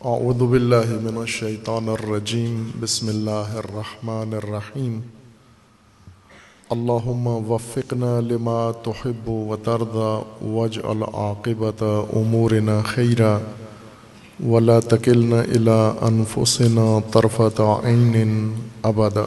اعوذ باللہ من الشیطان الرجیم بسم اللہ الرحمن الرحیم اللہم وفقنا لما تحب وترضى واجعل عاقبۃ امورنا خیرا ولا تکلنا الی انفسنا طرفۃ عین ابدا۔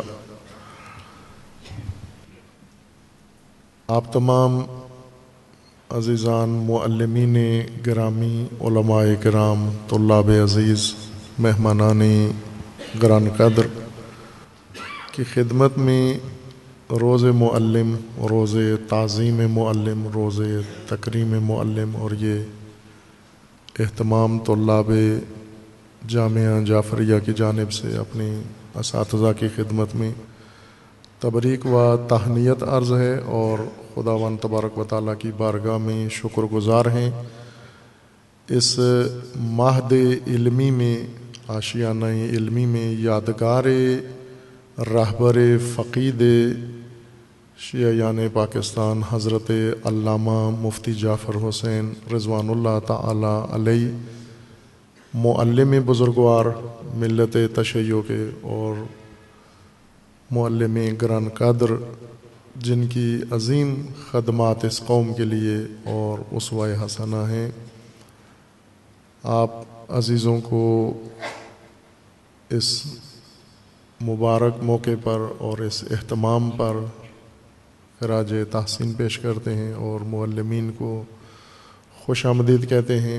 آپ تمام عزیزان، معلمین گرامی، علماء کرام، طلاب عزیز، مہمانان گران قدر کی خدمت میں روز معلم، روز تعظیم معلم، روز تکریم معلم اور یہ اہتمام طلاب جامعہ جعفریہ کی جانب سے اپنے اساتذہ کی خدمت میں تبریک و تہنیت عرض ہے اور خداوند تبارک و تعالیٰ کی بارگاہ میں شکر گزار ہیں۔ اس مہد علمی میں، آشیانہ علمی میں یادگار رہبر فقید شیعیان پاکستان حضرت علامہ مفتی جعفر حسین رضوان اللہ تعالیٰ علیہ، معلم بزرگوار ملت تشیع کے اور معلم گران قدر، جن کی عظیم خدمات اس قوم کے لیے اور اسوہ حسنہ ہیں، آپ عزیزوں کو اس مبارک موقع پر اور اس اہتمام پر خراج تحسین پیش کرتے ہیں اور معلمین کو خوش آمدید کہتے ہیں۔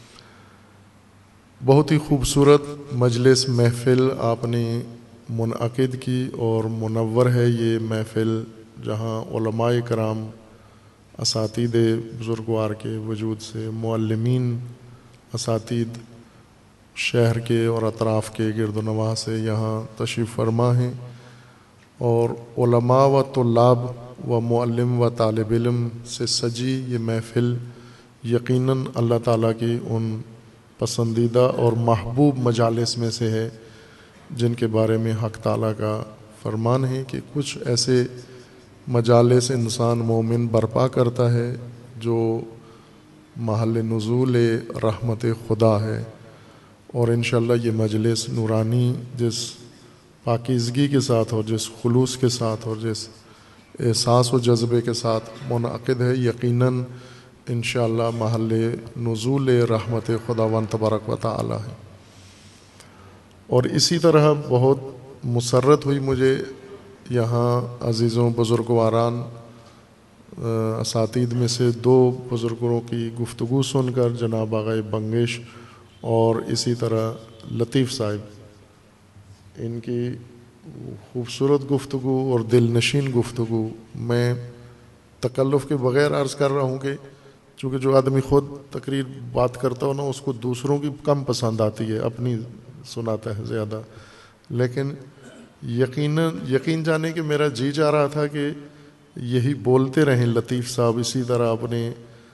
بہت ہی خوبصورت مجلس محفل آپ نے منعقد کی اور منور ہے یہ محفل، جہاں علماء کرام، اساتید بزرگوار کے وجود سے معلمین، اساتید شہر کے اور اطراف کے گرد و نواح سے یہاں تشریف فرما ہیں، اور علماء و طلاب و معلم و طالب علم سے سجی یہ محفل یقیناً اللہ تعالیٰ کی ان پسندیدہ اور محبوب مجالس میں سے ہے جن کے بارے میں حق تعالیٰ کا فرمان ہے کہ کچھ ایسے مجالس انسان مومن برپا کرتا ہے جو محل نزول رحمت خدا ہے، اور انشاءاللہ یہ مجلس نورانی جس پاکیزگی کے ساتھ اور جس خلوص کے ساتھ اور جس احساس و جذبے کے ساتھ منعقد ہے، یقیناً انشاءاللہ محل نزول رحمت خداوند تبارک و تعالی ہے۔ اور اسی طرح بہت مسرت ہوئی مجھے یہاں عزیزوں بزرگواران اساتید میں سے دو بزرگوں کی گفتگو سن کر، جناب آقا بنگش اور اسی طرح لطیف صاحب، ان کی خوبصورت گفتگو اور دل نشین گفتگو میں تکلف کے بغیر عرض کر رہا ہوں کہ چونکہ جو آدمی خود تقریر بات کرتا ہو نا، اس کو دوسروں کی کم پسند آتی ہے، اپنی سناتا ہے زیادہ، لیکن یقین جانے کہ میرا جی چاہ رہا تھا کہ یہی بولتے رہیں لطیف صاحب اسی طرح اپنے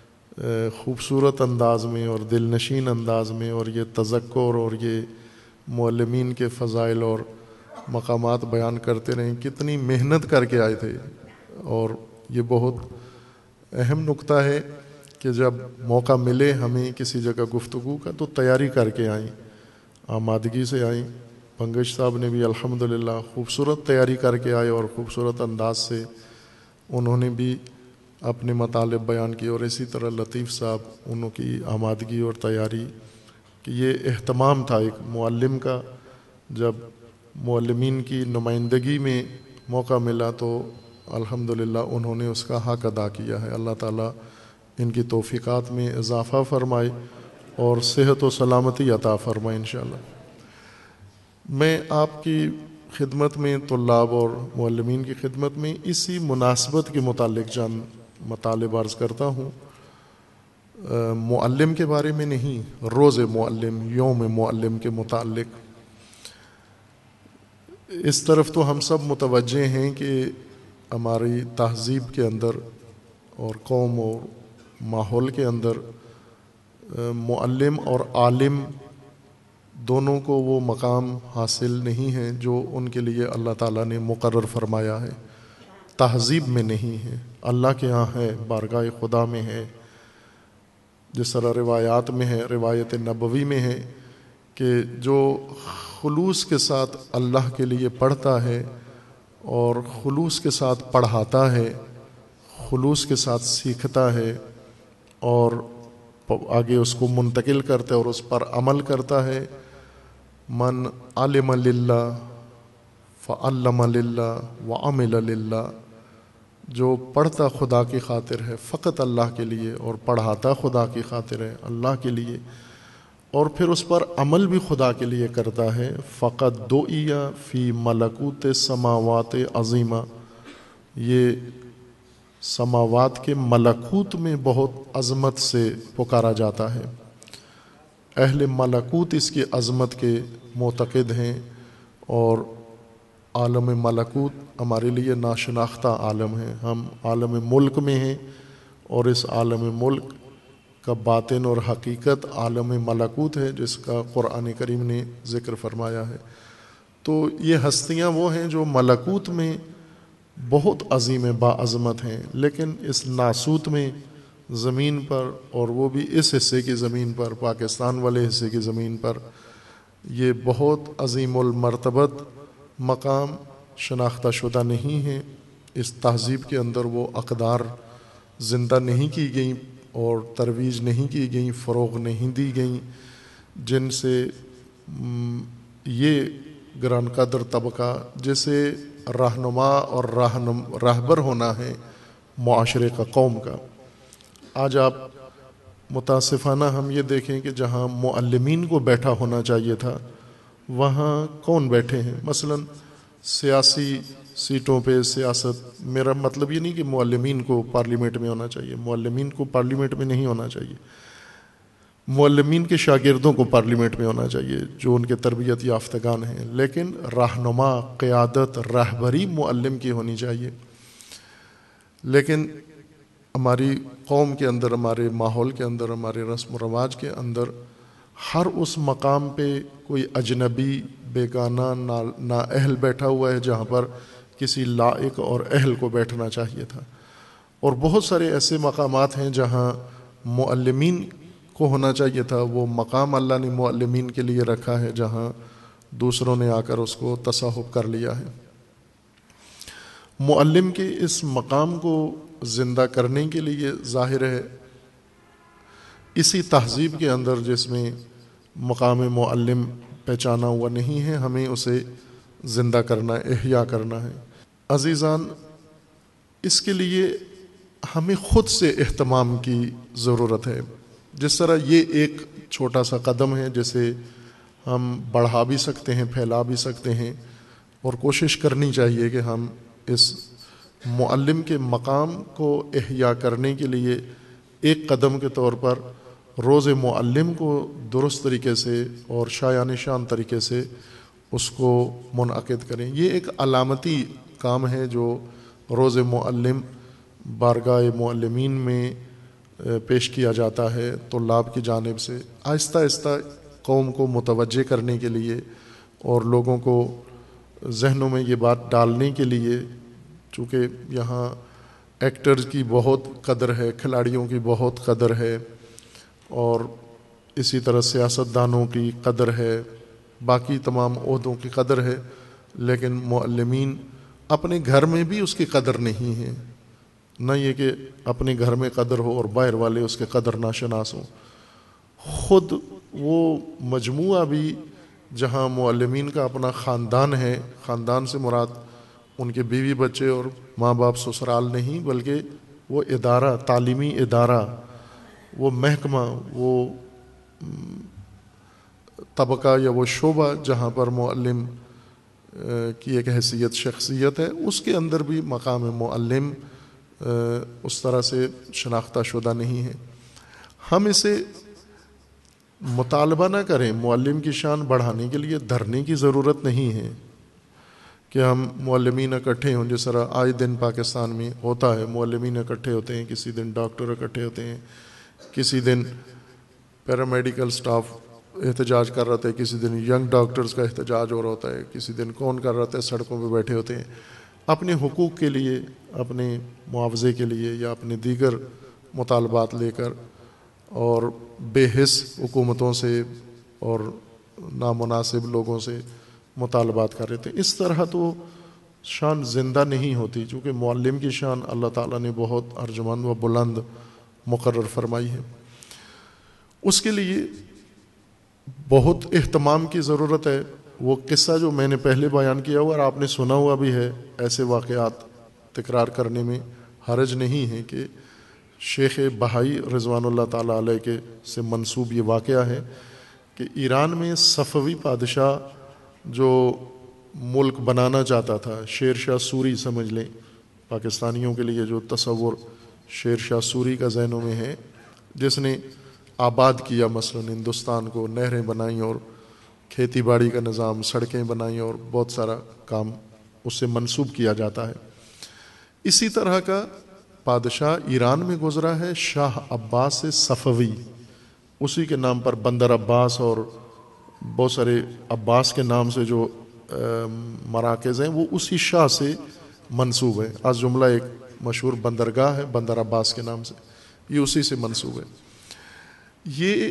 خوبصورت انداز میں اور دل نشین انداز میں، اور یہ تذکر اور یہ معلمین کے فضائل اور مقامات بیان کرتے رہیں۔ کتنی محنت کر کے آئے تھے، اور یہ بہت اہم نقطہ ہے کہ جب موقع ملے ہمیں کسی جگہ گفتگو کا تو تیاری کر کے آئیں، آمادگی سے آئیں۔ بنگش صاحب نے بھی الحمدللہ خوبصورت تیاری کر کے آئے اور خوبصورت انداز سے انہوں نے بھی اپنے مطالب بیان کیے، اور اسی طرح لطیف صاحب، انہوں کی آمادگی اور تیاری کہ یہ اہتمام تھا ایک معلم کا، جب معلمین کی نمائندگی میں موقع ملا تو الحمدللہ انہوں نے اس کا حق ادا کیا ہے۔ اللہ تعالیٰ ان کی توفیقات میں اضافہ فرمائے اور صحت و سلامتی عطا فرمائے انشاءاللہ۔ میں آپ کی خدمت میں، طلاب اور معلمین کی خدمت میں اسی مناسبت کے متعلق چند مطالب عرض کرتا ہوں، معلم کے بارے میں نہیں، روز معلم، یوم معلم کے متعلق۔ اس طرف تو ہم سب متوجہ ہیں کہ ہماری تہذیب کے اندر اور قوم اور ماحول کے اندر معلم اور عالم دونوں کو وہ مقام حاصل نہیں ہے جو ان کے لیے اللہ تعالیٰ نے مقرر فرمایا ہے، تہذیب میں نہیں ہے، اللہ کے ہاں ہے، بارگاہ خدا میں ہے، جس طرح روایات میں ہے، روایت نبوی میں ہے کہ جو خلوص کے ساتھ اللہ کے لیے پڑھتا ہے اور خلوص کے ساتھ پڑھاتا ہے، خلوص کے ساتھ سیکھتا ہے اور آگے اس کو منتقل کرتا ہے اور اس پر عمل کرتا ہے، من علم للہ فعلم للہ وعمل للہ، جو پڑھتا خدا کی خاطر ہے فقط اللہ کے لیے اور پڑھاتا خدا کی خاطر ہے اللہ کے لیے، اور پھر اس پر عمل بھی خدا کے لیے کرتا ہے، فقط دعی فی ملکوت سماوات عظیمہ، یہ سماوات کے ملکوت میں بہت عظمت سے پکارا جاتا ہے۔ اہل ملکوت اس کی عظمت کے معتقد ہیں، اور عالم ملکوت ہمارے لیے ناشناختہ عالم ہے، ہم عالم ملک میں ہیں، اور اس عالم ملک کا باطن اور حقیقت عالم ملکوت ہے جس کا قرآن کریم نے ذکر فرمایا ہے۔ تو یہ ہستیاں وہ ہیں جو ملکوت میں بہت عظیم باعظمت ہیں، لیکن اس ناسوت میں زمین پر، اور وہ بھی اس حصے کی زمین پر، پاکستان والے حصے کی زمین پر، یہ بہت عظیم المرتبت مقام شناختہ شدہ نہیں ہے۔ اس تہذیب کے اندر وہ اقدار زندہ نہیں کی گئیں اور ترویج نہیں کی گئیں، فروغ نہیں دی گئیں، جن سے یہ گران قدر طبقہ جسے رہنما اور راہبر ہونا ہے معاشرے کا، قوم کا۔ آج آپ متاسفانہ ہم یہ دیکھیں کہ جہاں معلمین کو بیٹھا ہونا چاہیے تھا وہاں کون بیٹھے ہیں؟ مثلا سیاسی سیٹوں پہ سیاست، میرا مطلب یہ نہیں کہ معلمین کو پارلیمنٹ میں ہونا چاہیے، معلمین کو پارلیمنٹ میں نہیں ہونا چاہیے، معلمین کے شاگردوں کو پارلیمنٹ میں ہونا چاہیے جو ان کے تربیت یافتگان ہیں، لیکن رہنما، قیادت، رہبری معلم کی ہونی چاہیے۔ لیکن ہماری قوم کے اندر، ہمارے ماحول کے اندر، ہمارے رسم و رواج کے اندر ہر اس مقام پہ کوئی اجنبی، بیگانہ، نااہل بیٹھا ہوا ہے جہاں پر کسی لائق اور اہل کو بیٹھنا چاہیے تھا، اور بہت سارے ایسے مقامات ہیں جہاں معلمین کو ہونا چاہیے تھا، وہ مقام اللہ نے معلمین کے لیے رکھا ہے جہاں دوسروں نے آ کر اس کو تصاحب کر لیا ہے۔ معلم کے اس مقام کو زندہ کرنے کے لیے ظاہر ہے اسی تہذیب کے اندر جس میں مقام معلم پہچانا ہوا نہیں ہے، ہمیں اسے زندہ کرنا، احیاء کرنا ہے۔ عزیزان، اس کے لیے ہمیں خود سے اہتمام کی ضرورت ہے۔ جس طرح یہ ایک چھوٹا سا قدم ہے جسے ہم بڑھا بھی سکتے ہیں، پھیلا بھی سکتے ہیں، اور کوشش کرنی چاہیے کہ ہم اس معلم کے مقام کو احیاء کرنے کے لیے ایک قدم کے طور پر روز معلم کو درست طریقے سے اور شایان شان طریقے سے اس کو منعقد کریں۔ یہ ایک علامتی کام ہے جو روز معلم بارگاہ معلمین میں پیش کیا جاتا ہے طلاب کی جانب سے، آہستہ آہستہ قوم کو متوجہ کرنے کے لیے اور لوگوں کو ذہنوں میں یہ بات ڈالنے کے لیے، چونکہ یہاں ایکٹرز کی بہت قدر ہے، کھلاڑیوں کی بہت قدر ہے، اور اسی طرح سیاستدانوں کی قدر ہے، باقی تمام عہدوں کی قدر ہے، لیکن معلمین اپنے گھر میں بھی اس کی قدر نہیں ہے۔ نہ یہ کہ اپنے گھر میں قدر ہو اور باہر والے اس کے قدر ناشناس ہوں، خود وہ مجموعہ بھی جہاں معلمین کا اپنا خاندان ہے، خاندان سے مراد ان کے بیوی بچے اور ماں باپ سسرال نہیں، بلکہ وہ ادارہ، تعلیمی ادارہ، وہ محکمہ، وہ طبقہ یا وہ شعبہ جہاں پر معلم کی ایک حیثیت، شخصیت ہے، اس کے اندر بھی مقام معلم اس طرح سے شناختہ شدہ نہیں ہے۔ ہم اسے مطالبہ نہ کریں، معلم کی شان بڑھانے کے لیے دھرنے کی ضرورت نہیں ہے کہ ہم معلمین اکٹھے ہوں، جس طرح آئے دن پاکستان میں ہوتا ہے، معلمین اکٹھے ہوتے ہیں، کسی دن ڈاکٹر اکٹھے ہوتے ہیں، کسی دن پیرامیڈیکل سٹاف احتجاج کر رہا تھا، کسی دن ینگ ڈاکٹرز کا احتجاج ہو رہا ہوتا ہے، کسی دن کون کر رہا تھا، سڑکوں پہ بیٹھے ہوتے ہیں اپنے حقوق کے لیے، اپنے معاوضے کے لیے یا اپنے دیگر مطالبات لے کر، اور بے حس حکومتوں سے اور نامناسب لوگوں سے مطالبات کر رہے تھے. اس طرح تو شان زندہ نہیں ہوتی، چونکہ معلم کی شان اللہ تعالیٰ نے بہت ارجمند و بلند مقرر فرمائی ہے. اس کے لیے بہت اہتمام کی ضرورت ہے. وہ قصہ جو میں نے پہلے بیان کیا ہوا اور آپ نے سنا ہوا بھی ہے، ایسے واقعات تکرار کرنے میں حرج نہیں ہے، کہ شیخ بہائی رضوان اللہ تعالیٰ علیہ کے سے منسوب یہ واقعہ ہے کہ ایران میں صفوی بادشاہ جو ملک بنانا چاہتا تھا، شیر شاہ سوری سمجھ لیں، پاکستانیوں کے لیے جو تصور شیر شاہ سوری کا ذہنوں میں ہے، جس نے آباد کیا مثلا ہندوستان کو، نہریں بنائیں اور کھیتی باڑی کا نظام، سڑکیں بنائیں اور بہت سارا کام اس سے منسوب کیا جاتا ہے. اسی طرح کا بادشاہ ایران میں گزرا ہے شاہ عباس صفوی، اسی کے نام پر بندر عباس اور بہت سارے عباس کے نام سے جو مراکز ہیں وہ اسی شاہ سے منسوب ہے. از جملہ ایک مشہور بندرگاہ ہے بندر عباس کے نام سے، یہ اسی سے منسوب ہے. یہ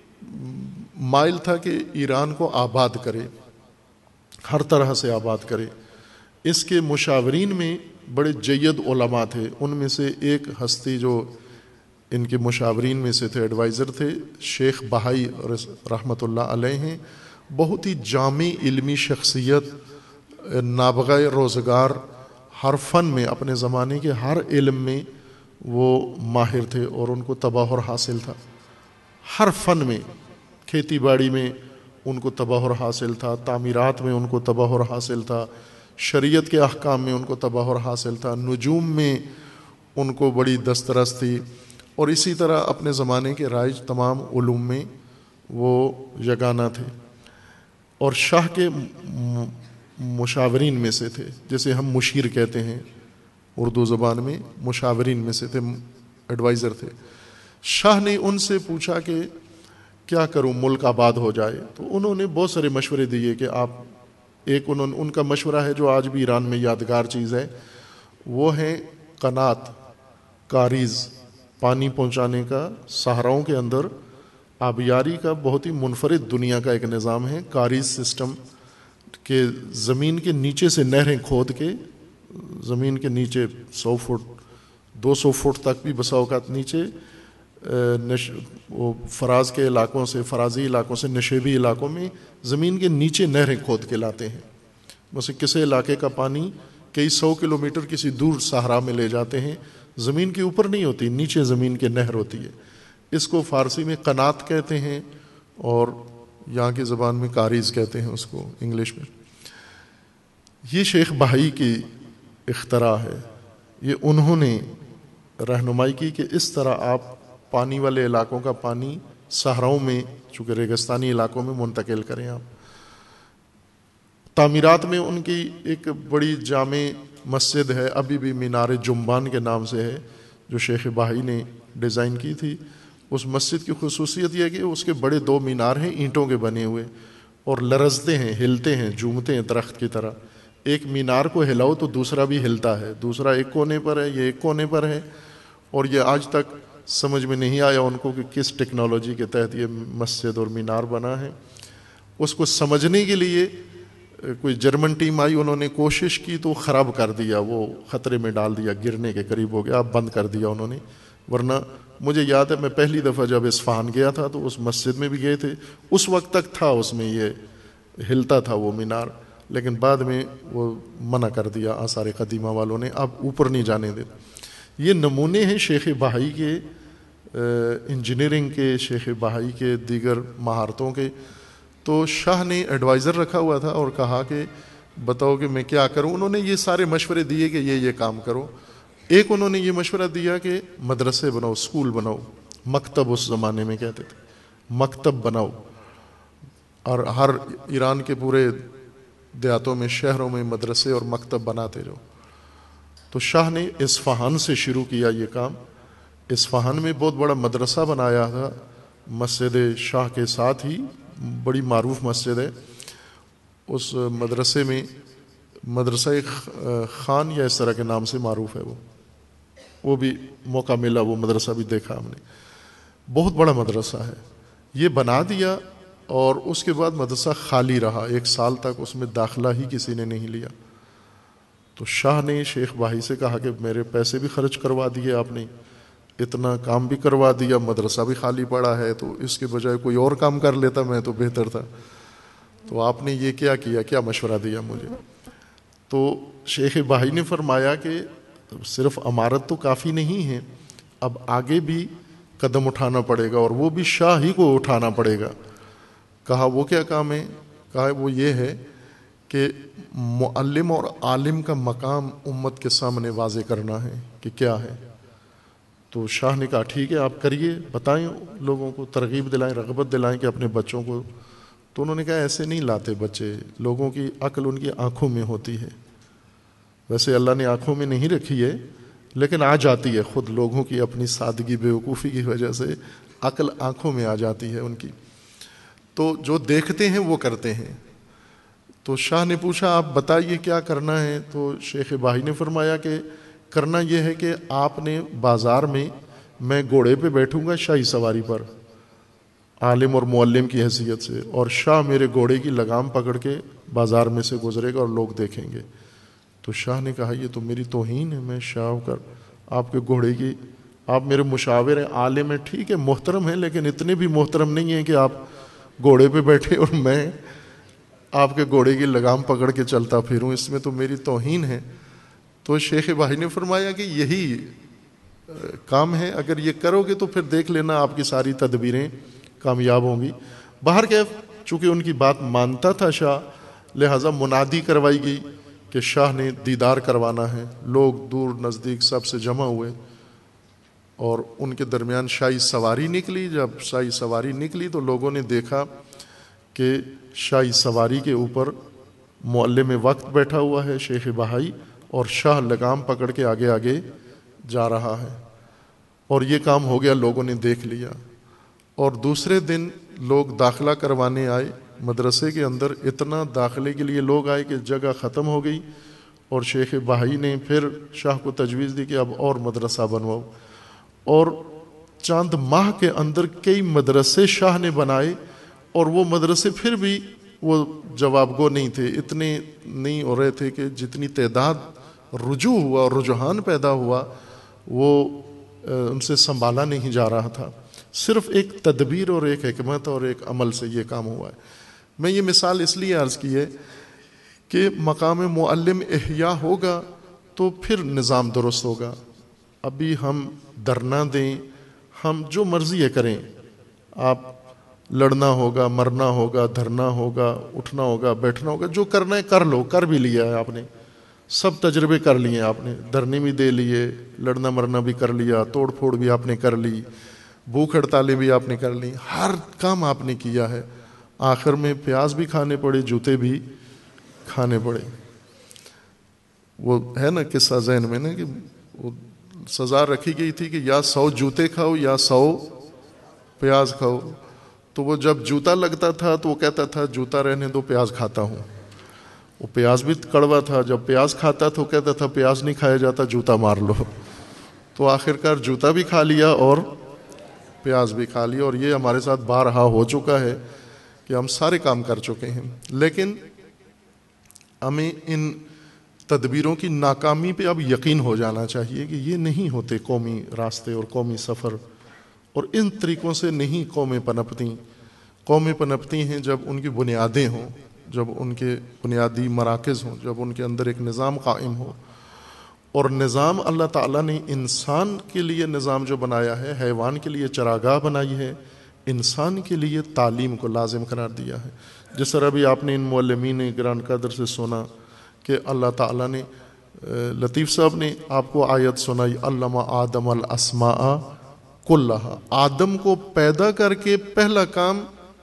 مائل تھا کہ ایران کو آباد کرے، ہر طرح سے آباد کرے. اس کے مشاورین میں بڑے جید علماء تھے. ان میں سے ایک ہستی جو ان کے مشاورین میں سے تھے، ایڈوائزر تھے، شیخ بہائی رحمۃ اللہ علیہ ہیں. بہت ہی جامع علمی شخصیت، نابغہ روزگار، ہر فن میں، اپنے زمانے کے ہر علم میں وہ ماہر تھے اور ان کو تباہر حاصل تھا. ہر فن میں، کھیتی باڑی میں ان کو تباہر حاصل تھا، تعمیرات میں ان کو تباہر حاصل تھا، شریعت کے احکام میں ان کو تباہر حاصل تھا، نجوم میں ان کو بڑی دسترس تھی، اور اسی طرح اپنے زمانے کے رائج تمام علوم میں وہ یگانہ تھے. اور شاہ کے مشاورین میں سے تھے، جسے ہم مشیر کہتے ہیں اردو زبان میں، مشاورین میں سے تھے، ایڈوائزر تھے. شاہ نے ان سے پوچھا کہ کیا کروں ملک آباد ہو جائے. تو انہوں نے بہت سارے مشورے دیے کہ آپ ان کا مشورہ ہے جو آج بھی ایران میں یادگار چیز ہے، وہ ہے قنات، کاریز، پانی پہنچانے کا. صحراؤں کے اندر آبیاری کا بہت ہی منفرد دنیا کا ایک نظام ہے. کاریز سسٹم کہ زمین کے نیچے سے نہریں کھود کے، زمین کے نیچے 100 فٹ 200 فٹ تک بھی بسا اوقات نیچے فراز کے علاقوں سے، فرازی علاقوں سے نشیبی علاقوں میں زمین کے نیچے نہریں کھود کے لاتے ہیں. ویسے کسی علاقے کا پانی کئی 100 کلومیٹر کسی دور صحرا میں لے جاتے ہیں، زمین کے اوپر نہیں ہوتی، نیچے زمین کے نہر ہوتی ہے. اس کو فارسی میں قنات کہتے ہیں اور یہاں کی زبان میں کاریز کہتے ہیں اس کو، انگلش میں. یہ شیخ بہائی کی اختراع ہے. یہ انہوں نے رہنمائی کی کہ اس طرح آپ پانی والے علاقوں کا پانی صحراؤں میں، چونکہ ریگستانی علاقوں میں منتقل کریں. آپ تعمیرات میں ان کی ایک بڑی جامع مسجد ہے، ابھی بھی مینار جنبان کے نام سے ہے، جو شیخ بہائی نے ڈیزائن کی تھی. اس مسجد کی خصوصیت یہ ہے کہ اس کے بڑے 2 مینار ہیں اینٹوں کے بنے ہوئے، اور لرزتے ہیں، ہلتے ہیں، جھومتے ہیں درخت کی طرح. ایک مینار کو ہلاؤ تو دوسرا بھی ہلتا ہے، دوسرا ایک کونے پر ہے، یہ ایک کونے پر ہے. اور یہ آج تک سمجھ میں نہیں آیا ان کو کہ کس ٹیکنالوجی کے تحت یہ مسجد اور مینار بنا ہے. اس کو سمجھنے کے لیے کوئی جرمن ٹیم آئی، انہوں نے کوشش کی تو خراب کر دیا، وہ خطرے میں ڈال دیا، گرنے کے قریب ہو گیا، بند کر دیا انہوں نے. ورنہ مجھے یاد ہے میں پہلی دفعہ جب اصفہان گیا تھا تو اس مسجد میں بھی گئے تھے، اس وقت تک تھا اس میں یہ ہلتا تھا وہ مینار، لیکن بعد میں وہ منع کر دیا آثار قدیمہ والوں نے، اب اوپر نہیں جانے دے. یہ نمونے ہیں شیخ بہائی کے، انجینئرنگ کے، شیخ بہائی کے دیگر مہارتوں کے. تو شاہ نے ایڈوائزر رکھا ہوا تھا اور کہا کہ بتاؤ کہ میں کیا کروں. انہوں نے یہ سارے مشورے دیے کہ یہ کام کرو. ایک انہوں نے یہ مشورہ دیا کہ مدرسے بناؤ، اسکول بناؤ، مکتب اس زمانے میں کہتے تھے، مکتب بناؤ، اور ہر ایران کے پورے دیہاتوں میں، شہروں میں مدرسے اور مکتب بناتے جاؤ. تو شاہ نے اصفہان سے شروع کیا یہ کام. اصفہان میں بہت بڑا مدرسہ بنایا تھا مسجد شاہ کے ساتھ ہی، بڑی معروف مسجد ہے. اس مدرسے میں مدرسہ خان یا اس طرح کے نام سے معروف ہے، وہ بھی موقع ملا، وہ مدرسہ بھی دیکھا ہم نے. بہت بڑا مدرسہ ہے. یہ بنا دیا اور اس کے بعد مدرسہ خالی رہا، 1 سال تک اس میں داخلہ ہی کسی نے نہیں لیا۔ تو شاہ نے شیخ بھائی سے کہا کہ میرے پیسے بھی خرچ کروا دیے آپ نے، اتنا کام بھی کروا دیا، مدرسہ بھی خالی پڑا ہے، تو اس کے بجائے کوئی اور کام کر لیتا میں تو بہتر تھا، تو آپ نے یہ کیا کیا، کیا مشورہ دیا مجھے؟ تو شیخ بھائی نے فرمایا کہ صرف عمارت تو کافی نہیں ہے، اب آگے بھی قدم اٹھانا پڑے گا، اور وہ بھی شاہ ہی کو اٹھانا پڑے گا۔ کہا وہ کیا کام ہے؟ کہا وہ یہ ہے کہ معلم اور عالم کا مقام امت کے سامنے واضح کرنا ہے کہ کیا ہے۔ تو شاہ نے کہا ٹھیک ہے آپ کریے، بتائیں لوگوں کو، ترغیب دلائیں، رغبت دلائیں کہ اپنے بچوں کو۔ تو انہوں نے کہا ایسے نہیں لاتے بچے، لوگوں کی عقل ان کی آنکھوں میں ہوتی ہے، ویسے اللہ نے آنکھوں میں نہیں رکھی ہے لیکن آ جاتی ہے خود، لوگوں کی اپنی سادگی بیوقوفی کی وجہ سے عقل آنکھوں میں آ جاتی ہے ان کی، تو جو دیکھتے ہیں وہ کرتے ہیں۔ تو شاہ نے پوچھا آپ بتائیے کیا کرنا ہے؟ تو شیخ بھائی نے فرمایا کہ کرنا یہ ہے کہ آپ نے بازار میں گھوڑے پہ بیٹھوں گا شاہی سواری پر، عالم اور معلم کی حیثیت سے، اور شاہ میرے گھوڑے کی لگام پکڑ کے بازار میں سے گزرے گا اور لوگ دیکھیں گے۔ تو شاہ نے کہا یہ تو میری توہین ہے، میں شاہ ہو کر آپ کے گھوڑے کی، آپ میرے مشاور ہیں، عالم ہیں، ٹھیک ہے محترم ہیں، لیکن اتنے بھی محترم نہیں ہیں کہ آپ گھوڑے پہ بیٹھے اور میں آپ کے گھوڑے کی لگام پکڑ کے چلتا پھروں، اس میں تو میری توہین ہے۔ تو شیخ بھائی نے فرمایا کہ یہی کام ہے، اگر یہ کرو گے تو پھر دیکھ لینا آپ کی ساری تدبیریں کامیاب ہوں گی۔ باہر کیف چونکہ ان کی بات مانتا تھا شاہ، لہٰذا منادی کروائی گئی کہ شاہ نے دیدار کروانا ہے، لوگ دور نزدیک سب سے جمع ہوئے اور ان کے درمیان شاہی سواری نکلی۔ جب شاہی سواری نکلی تو لوگوں نے دیکھا کہ شاہی سواری کے اوپر معلم وقت بیٹھا ہوا ہے شیخ بہائی، اور شاہ لگام پکڑ کے آگے آگے جا رہا ہے، اور یہ کام ہو گیا، لوگوں نے دیکھ لیا۔ اور دوسرے دن لوگ داخلہ کروانے آئے مدرسے کے اندر، اتنا داخلے کے لیے لوگ آئے کہ جگہ ختم ہو گئی، اور شیخ بہائی نے پھر شاہ کو تجویز دی کہ اب اور مدرسہ بنواؤ، اور چند ماہ کے اندر کئی مدرسے شاہ نے بنائے، اور وہ مدرسے پھر بھی وہ جواب گو نہیں تھے، اتنے نہیں ہو رہے تھے کہ جتنی تعداد رجوع ہوا اور رجحان پیدا ہوا وہ ان سے سنبھالا نہیں جا رہا تھا۔ صرف ایک تدبیر اور ایک حکمت اور ایک عمل سے یہ کام ہوا ہے۔ میں یہ مثال اس لیے عرض کی ہے کہ مقام معلم احیاء ہوگا تو پھر نظام درست ہوگا۔ ابھی ہم دھرنا دیں، ہم جو مرضی ہے کریں، آپ لڑنا ہوگا، مرنا ہوگا، دھرنا ہوگا، اٹھنا ہوگا، بیٹھنا ہوگا، جو کرنا ہے کر لو، کر بھی لیا ہے آپ نے، سب تجربے کر لیے آپ نے، دھرنے بھی دے لیے، لڑنا مرنا بھی کر لیا، توڑ پھوڑ بھی آپ نے کر لی، بھوک ہڑتالیں بھی آپ نے کر لی، ہر کام آپ نے کیا ہے، آخر میں پیاز بھی کھانے پڑے، جوتے بھی کھانے پڑے۔ وہ ہے نا قصہ ذہن میں نا کہ وہ سزا رکھی گئی تھی کہ یا 100 جوتے کھاؤ یا 100 پیاز کھاؤ۔ تو وہ جب جوتا لگتا تھا تو وہ کہتا تھا جوتا رہنے دو، پیاز کھاتا ہوں۔ وہ پیاز بھی کڑوا تھا، جب پیاز کھاتا تو کہتا تھا پیاز نہیں کھایا جاتا، جوتا مار لو۔ تو آخرکار جوتا بھی کھا لیا اور پیاز بھی کھا لیا، اور یہ ہمارے ساتھ بارہا ہو چکا ہے کہ ہم سارے کام کر چکے ہیں۔ لیکن ہمیں ان تدبیروں کی ناکامی پہ اب یقین ہو جانا چاہیے کہ یہ نہیں ہوتے قومی راستے اور قومی سفر، اور ان طریقوں سے نہیں قومیں پنپتی۔ قومیں پنپتی ہیں جب ان کی بنیادیں ہوں، جب ان کے بنیادی مراکز ہوں، جب ان کے اندر ایک نظام قائم ہو۔ اور نظام اللہ تعالیٰ نے انسان کے لیے نظام جو بنایا ہے، حیوان کے لیے چراگاہ بنائی ہے، انسان کے لیے تعلیم کو لازم قرار دیا ہے۔ جس طرح بھی آپ نے ان معلمین گران قدر سے سنا کہ اللہ تعالیٰ نے، لطیف صاحب نے آپ کو آیت سنائی، علم آدم الاسماء کلہا، آدم کو پیدا کر کے پہلا کام،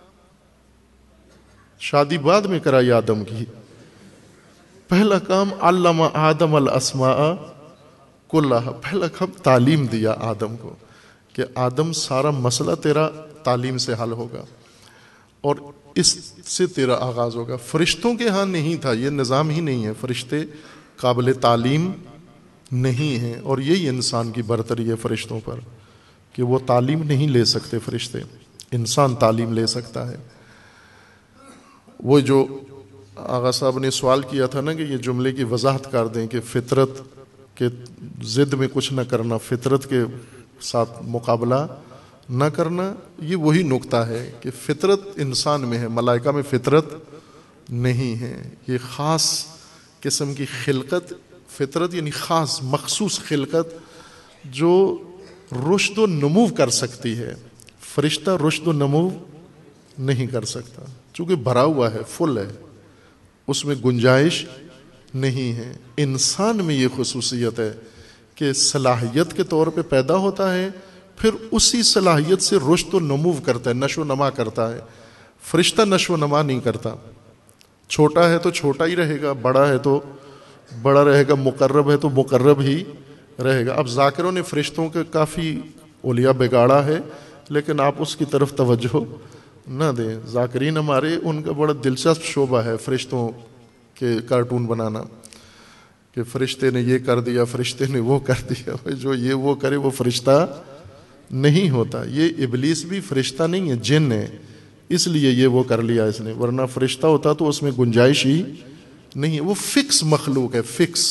شادی بعد میں کرائی آدم کی، پہلا کام علم آدم الاسماء کلہا، پہلا کام تعلیم دیا آدم کو کہ آدم سارا مسئلہ تیرا تعلیم سے حل ہوگا اور اس سے تیرا آغاز ہوگا۔ فرشتوں کے ہاں نہیں تھا، یہ نظام ہی نہیں ہے، فرشتے قابل تعلیم نہیں ہیں، اور یہی انسان کی برتری ہے فرشتوں پر کہ وہ تعلیم نہیں لے سکتے فرشتے، انسان تعلیم لے سکتا ہے۔ وہ جو آغا صاحب نے سوال کیا تھا نا کہ یہ جملے کی وضاحت کر دیں کہ فطرت کے ضد میں کچھ نہ کرنا، فطرت کے ساتھ مقابلہ نہ کرنا، یہ وہی نقطہ ہے کہ فطرت انسان میں ہے، ملائکہ میں فطرت نہیں ہے. یہ خاص قسم کی خلقت، فطرت یعنی خاص مخصوص خلقت جو رشد و نمو کر سکتی ہے. فرشتہ رشد و نمو نہیں کر سکتا چونکہ بھرا ہوا ہے، فل ہے، اس میں گنجائش نہیں ہے. انسان میں یہ خصوصیت ہے کہ صلاحیت کے طور پہ پیدا ہوتا ہے، پھر اسی صلاحیت سے رشد و نمو کرتا ہے، نشو و نما کرتا ہے. فرشتہ نشو و نما نہیں کرتا. چھوٹا ہے تو چھوٹا ہی رہے گا، بڑا ہے تو بڑا رہے گا، مقرب ہے تو مقرب ہی رہے گا. اب ذاکروں نے فرشتوں کے کافی اولیاء بگاڑا ہے، لیکن آپ اس کی طرف توجہ نہ دیں. ذاکرین ہمارے ان کا بڑا دلچسپ شعبہ ہے فرشتوں کے کارٹون بنانا، کہ فرشتے نے یہ کر دیا، فرشتے نے وہ کر دیا. جو یہ وہ کرے وہ فرشتہ نہیں ہوتا. یہ ابلیس بھی فرشتہ نہیں ہے، جن ہے، اس لیے یہ وہ کر لیا اس نے، ورنہ فرشتہ ہوتا تو اس میں گنجائش ہی نہیں ہے. وہ فکس مخلوق ہے، فکس،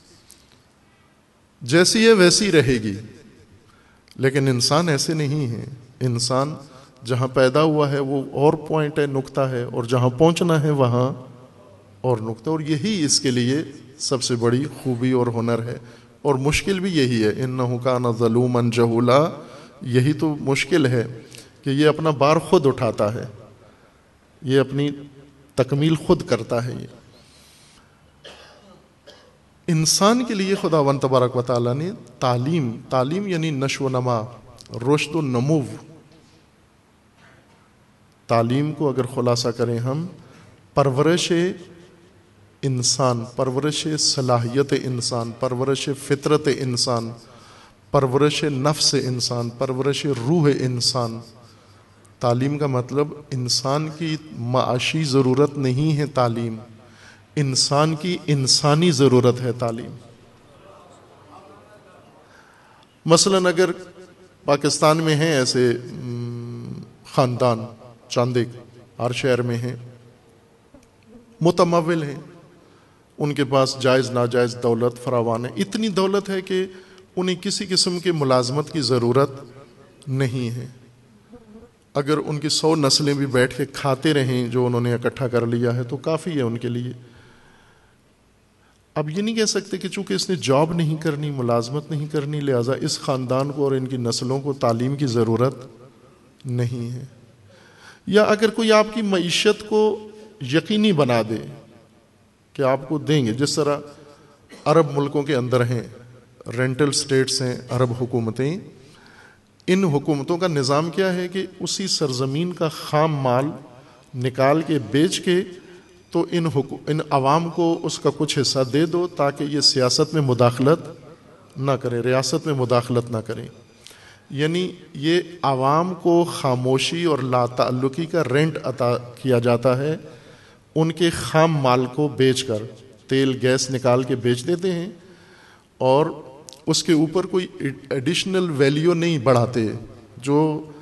جیسی ہے ویسی رہے گی. لیکن انسان ایسے نہیں ہے. انسان جہاں پیدا ہوا ہے وہ اور پوائنٹ ہے، نقطہ ہے، اور جہاں پہنچنا ہے وہاں اور نقطہ. اور یہی اس کے لیے سب سے بڑی خوبی اور ہنر ہے، اور مشکل بھی یہی ہے. انہ کان ظلوما جہولا، یہی تو مشکل ہے کہ یہ اپنا بار خود اٹھاتا ہے، یہ اپنی تکمیل خود کرتا ہے. یہ انسان کے لیے خداوند تبارک و تعالیٰ نے تعلیم یعنی نشو و نما، رشد و نمو. تعلیم کو اگر خلاصہ کریں ہم، پرورش انسان، پرورش صلاحیت انسان، پرورش فطرت انسان، پرورش نفس انسان، پرورش روح انسان. تعلیم کا مطلب انسان کی معاشی ضرورت نہیں ہے تعلیم، انسان کی انسانی ضرورت ہے تعلیم. مثلا اگر پاکستان میں ہیں ایسے خاندان، چاندک ہر شہر میں ہیں، متمول ہیں، ان کے پاس جائز ناجائز دولت فراوان ہے، اتنی دولت ہے کہ انہیں کسی قسم کی ملازمت کی ضرورت نہیں ہے. اگر ان کی 100 نسلیں بھی بیٹھ کے کھاتے رہیں جو انہوں نے اکٹھا کر لیا ہے تو کافی ہے ان کے لیے. اب یہ نہیں کہہ سکتے کہ چونکہ اس نے جاب نہیں کرنی، ملازمت نہیں کرنی، لہٰذا اس خاندان کو اور ان کی نسلوں کو تعلیم کی ضرورت نہیں ہے. یا اگر کوئی آپ کی معیشت کو یقینی بنا دے کہ آپ کو دیں گے، جس طرح عرب ملکوں کے اندر ہیں، رینٹل سٹیٹس ہیں عرب حکومتیں، ان حکومتوں کا نظام کیا ہے کہ اسی سرزمین کا خام مال نکال کے بیچ کے تو ان عوام کو اس کا کچھ حصہ دے دو تاکہ یہ سیاست میں مداخلت نہ کریں، ریاست میں مداخلت نہ کریں. یعنی یہ عوام کو خاموشی اور لا تعلقی کا رینٹ عطا کیا جاتا ہے، ان کے خام مال کو بیچ کر، تیل گیس نکال کے بیچ دیتے ہیں اور اس کے اوپر کوئی ایڈیشنل ویلیو نہیں بڑھاتے. جو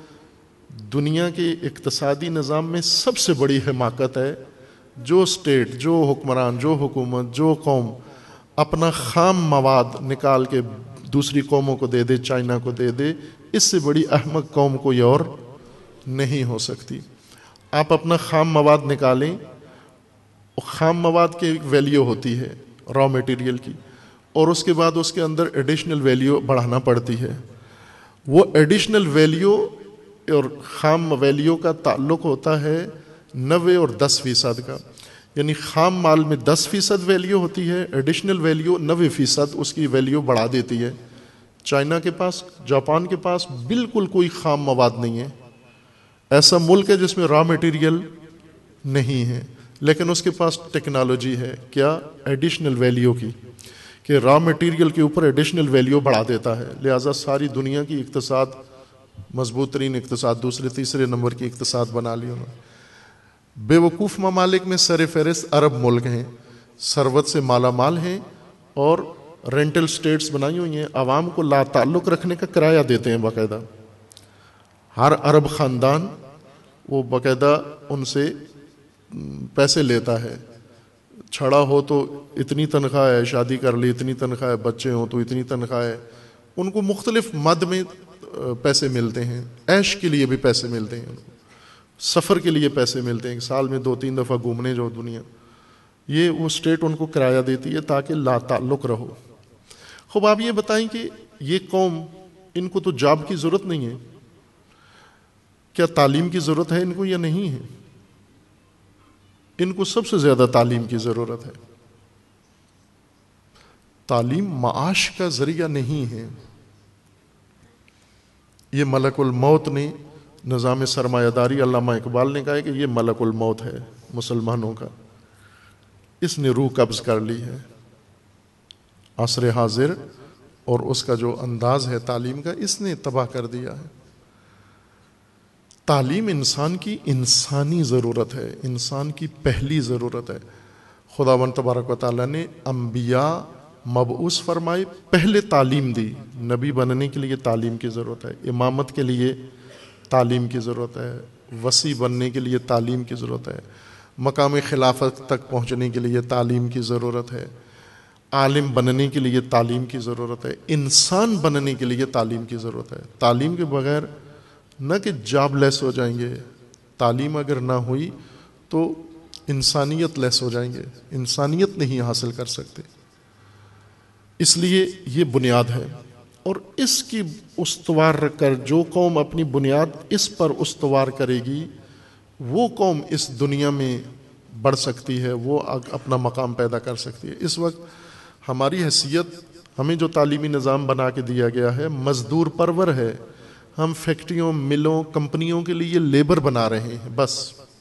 دنیا کے اقتصادی نظام میں سب سے بڑی حماقت ہے، جو اسٹیٹ، جو حکمران، جو حکومت، جو قوم اپنا خام مواد نکال کے دوسری قوموں کو دے دے، چائنا کو دے دے، اس سے بڑی احمق قوم کوئی اور نہیں ہو سکتی. آپ اپنا خام مواد نکالیں، خام مواد کی ایک ویلیو ہوتی ہے را میٹیریل کی، اور اس کے بعد اس کے اندر ایڈیشنل ویلیو بڑھانا پڑتی ہے. وہ ایڈیشنل ویلیو اور خام ویلیو کا تعلق ہوتا ہے 90 اور 10% کا. یعنی خام مال میں 10% ویلیو ہوتی ہے، ایڈیشنل ویلیو 90% اس کی ویلیو بڑھا دیتی ہے. چائنا کے پاس، جاپان کے پاس بالکل کوئی خام مواد نہیں ہے. ایسا ملک ہے جس میں را میٹیریل نہیں ہے، لیکن اس کے پاس ٹیکنالوجی ہے، کیا؟ ایڈیشنل ویلیو کی، کہ را میٹیریل کے اوپر ایڈیشنل ویلیو بڑھا دیتا ہے. لہٰذا ساری دنیا کی اقتصاد، مضبوط ترین اقتصاد، دوسرے تیسرے نمبر کی اقتصاد بنا لی انہوں نے. بے وقوف ممالک میں سر فہرست عرب ملک ہیں، ثروت سے مالا مال ہیں اور رینٹل سٹیٹس بنائی ہوئی ہیں، عوام کو لا تعلق رکھنے کا کرایہ دیتے ہیں باقاعدہ. ہر عرب خاندان وہ باقاعدہ ان سے پیسے لیتا ہے، چھڑا ہو تو اتنی تنخواہ ہے، شادی کر لی اتنی تنخواہ ہے، بچے ہوں تو اتنی تنخواہ ہے. ان کو مختلف مد میں پیسے ملتے ہیں، عیش کے لیے بھی پیسے ملتے ہیں، سفر کے لیے پیسے ملتے ہیں، سال میں 2-3 دفعہ گھومنے جو دنیا، یہ وہ اسٹیٹ ان کو کرایہ دیتی ہے تاکہ لا تعلق رہو. خوب آپ یہ بتائیں کہ یہ قوم، ان کو تو جاب کی ضرورت نہیں ہے، کیا تعلیم کی ضرورت ہے ان کو یا نہیں ہے؟ ان کو سب سے زیادہ تعلیم کی ضرورت ہے. تعلیم معاش کا ذریعہ نہیں ہے. یہ ملک الموت نے، نظام سرمایہ داری، علامہ اقبال نے کہا ہے کہ یہ ملک الموت ہے مسلمانوں کا، اس نے روح قبض کر لی ہے. عصر حاضر اور اس کا جو انداز ہے تعلیم کا، اس نے تباہ کر دیا ہے. تعلیم انسان کی انسانی ضرورت ہے، انسان کی پہلی ضرورت ہے. خداوند تبارک و تعالیٰ نے انبیاء مبعوث فرمائے، پہلے تعلیم دی. نبی بننے کے لیے تعلیم کی ضرورت ہے، امامت کے لیے تعلیم کی ضرورت ہے، وصی بننے کے لیے تعلیم کی ضرورت ہے، مقام خلافت تک پہنچنے کے لیے تعلیم کی ضرورت ہے، عالم بننے کے لیے تعلیم کی ضرورت ہے، انسان بننے کے لیے تعلیم کی ضرورت ہے. تعلیم کے بغیر نہ کہ جاب لیس ہو جائیں گے، تعلیم اگر نہ ہوئی تو انسانیت لیس ہو جائیں گے، انسانیت نہیں حاصل کر سکتے. اس لیے یہ بنیاد ہے، اور اس کی استوار رکھ کر جو قوم اپنی بنیاد اس پر استوار کرے گی، وہ قوم اس دنیا میں بڑھ سکتی ہے، وہ اپنا مقام پیدا کر سکتی ہے. اس وقت ہماری حیثیت، ہمیں جو تعلیمی نظام بنا کے دیا گیا ہے، مزدور پرور ہے. ہم فیکٹریوں، ملوں، کمپنیوں کے لیے لیبر بنا رہے ہیں، بس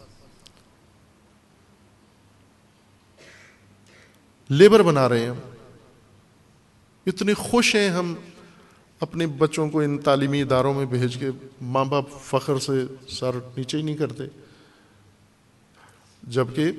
لیبر بنا رہے ہیں. ہم اتنے خوش ہیں ہم اپنے بچوں کو ان تعلیمی اداروں میں بھیج کے، ماں باپ فخر سے سر نیچے ہی نہیں کرتے. جبکہ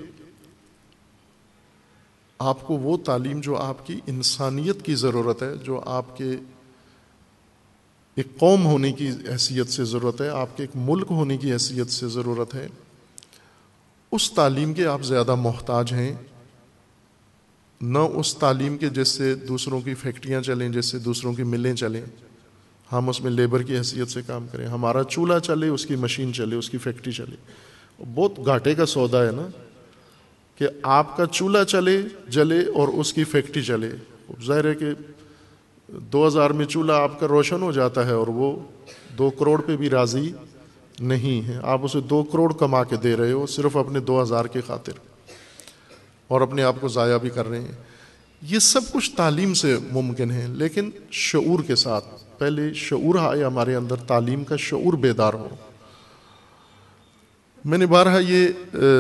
آپ کو وہ تعلیم جو آپ کی انسانیت کی ضرورت ہے، جو آپ کے ایک قوم ہونے کی حیثیت سے ضرورت ہے، آپ کے ایک ملک ہونے کی حیثیت سے ضرورت ہے، اس تعلیم کے آپ زیادہ محتاج ہیں. نہ اس تعلیم کے جس سے دوسروں کی فیکٹریاں چلیں، جس سے دوسروں کی ملیں چلیں، ہم اس میں لیبر کی حیثیت سے کام کریں. ہمارا چولہا چلے، اس کی مشین چلے، اس کی فیکٹری چلے. بہت گھاٹے کا سودا ہے نا کہ آپ کا چولہا جلے اور اس کی فیکٹری چلے. ظاہر ہے کہ 2000 میں چولہا آپ کا روشن ہو جاتا ہے اور وہ 2 کروڑ پہ بھی راضی نہیں ہے. آپ اسے 2 کروڑ کما کے دے رہے ہو صرف اپنے 2000 کی خاطر، اور اپنے آپ کو ضائع بھی کر رہے ہیں. یہ سب کچھ تعلیم سے ممکن ہے، لیکن شعور کے ساتھ. پہلے شعور آئے ہمارے اندر، تعلیم کا شعور بیدار ہو. میں نے بارہا یہ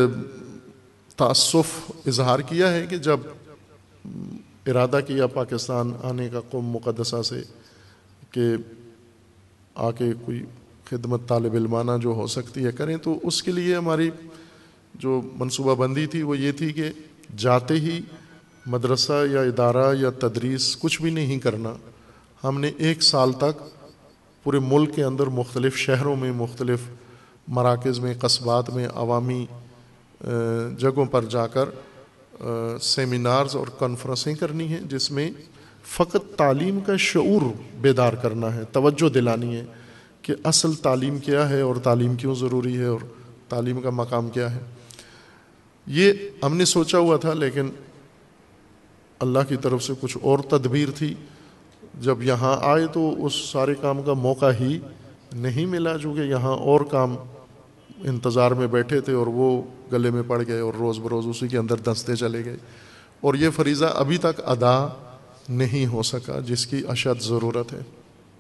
تاسف اظہار کیا ہے کہ جب ارادہ کیا پاکستان آنے کا قوم مقدسہ سے کہ آ کے کوئی خدمت طالب علمانہ جو ہو سکتی ہے کریں، تو اس کے لیے ہماری جو منصوبہ بندی تھی وہ یہ تھی کہ جاتے ہی مدرسہ یا ادارہ یا تدریس کچھ بھی نہیں کرنا. ہم نے 1 سال تک پورے ملک کے اندر مختلف شہروں میں، مختلف مراکز میں، قصبات میں، عوامی جگہوں پر جا کر سیمینارز اور کانفرنسیں کرنی ہیں، جس میں فقط تعلیم کا شعور بیدار کرنا ہے، توجہ دلانی ہے کہ اصل تعلیم کیا ہے اور تعلیم کیوں ضروری ہے اور تعلیم کا مقام کیا ہے. یہ ہم نے سوچا ہوا تھا، لیکن اللہ کی طرف سے کچھ اور تدبیر تھی. جب یہاں آئے تو اس سارے کام کا موقع ہی نہیں ملا، چونکہ یہاں اور کام انتظار میں بیٹھے تھے اور وہ گلے میں پڑ گئے اور روز بروز اسی کے اندر دھنستے چلے گئے، اور یہ فریضہ ابھی تک ادا نہیں ہو سکا جس کی اشد ضرورت ہے.